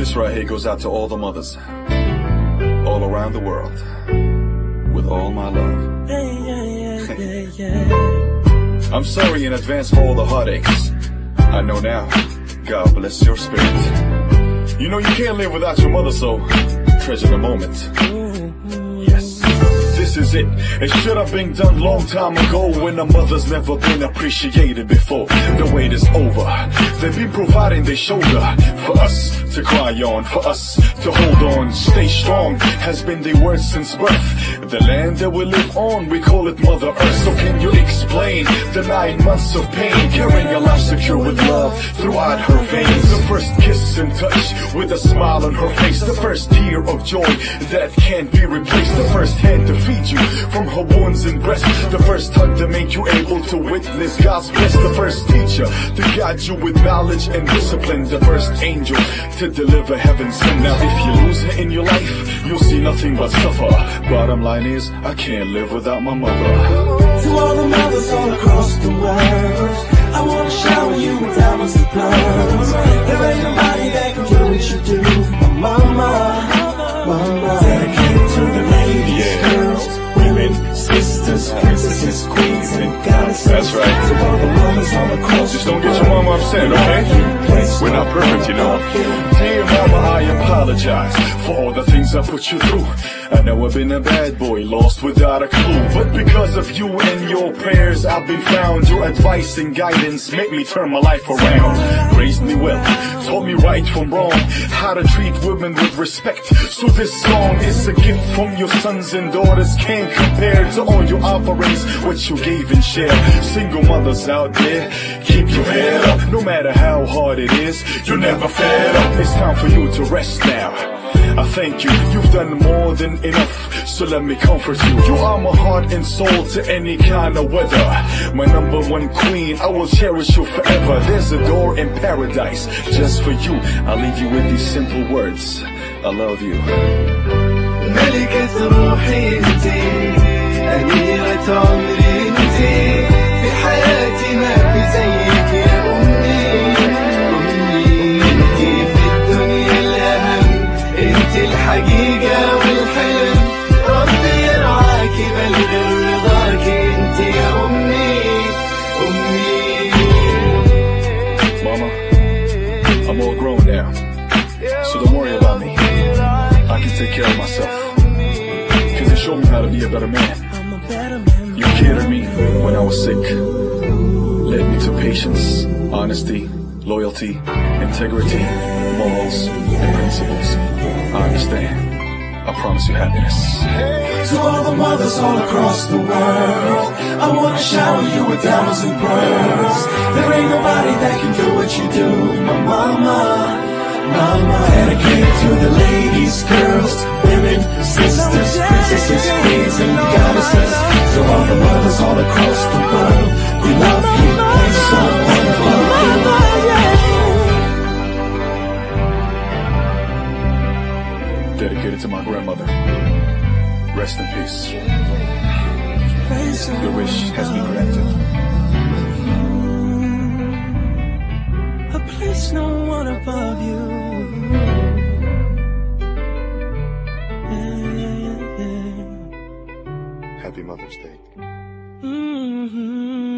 This right here goes out to all the mothers, all around the world, with all my love. I'm sorry in advance for all the heartaches. I know now, God bless your spirit. You know you can't live without your mother, so treasure the moment. Yes, this is it. It should have been done long time ago, when a mother's never been appreciated before. The wait is over. They've been providing their shoulder for us to cry on, for us to hold on. Stay strong has been their word since birth. The land that we live on, we call it Mother Earth. So can you explain the 9 months of pain, carrying a life secure with love throughout her veins? The first kiss and touch with a smile on her face, the first tear of joy that can't be replaced, the first hand to feed you from her wounds and breast, the first hug to make you able to witness God's best, the first teacher to guide you with knowledge and discipline, the first angel to deliver heaven's sin. Now if you lose her in your life, you'll see nothing but suffer. Bottom line is, I can't live without my mother. To all the mothers all across the world, I wanna shower you with diamonds and pearls. There ain't nobody that can do what you do, my mama, mama. Dedicated to the ladies, girls, women, sisters, princesses, queens, and goddesses. That's right. To all the mothers all across Just don't get your mama upset, okay? We're not perfect, you know. Dear mama, I apologize for all the things I put you through. I know I've been a bad boy, lost without a clue, but because of you and your prayers I've been found. Your advice and guidance make me turn my life around. Raised me well, taught me right from wrong, how to treat women with respect. So this song is a gift from your sons and daughters, can't compare to all your offerings, what you gave and shared. Single mothers out there, keep your head up, no matter how hard it is, you're never fed up. It's time for you to rest now. I thank you, you've done more than enough, so let me comfort you. You are my heart and soul to any kind of weather. My #1 queen, I will cherish you forever. There's a door in paradise just for you. I'll leave you with these simple words, I love you. ملكة روحي انتي، أميرة عمري انتي، في حياتي ما في زيك يا أمي. انتي في الدنيا الأهم، انتي الحقيقة والحلم، ربي يرعاكي بلغ رضاكي، انتي يا أمي، أمي. Mama, I'm all grown now, so don't worry about me. I can take care of myself, cause you showed me how to be a better man. You cared me when I was sick, led me to patience, honesty, loyalty, integrity, morals, and principles. I understand. I promise you happiness. To all the mothers all across the world, I wanna shower you with diamonds and pearls. There ain't nobody that can do what you do, my mama, mama. Dedicated to the ladies, girls, women, sisters, princesses, queens, and goddesses. To all the mothers all across the world, we love you, and so one love you. Dedicated to my grandmother. Rest in peace. Your wish has been granted. A place no one above you. Happy Mother's Day.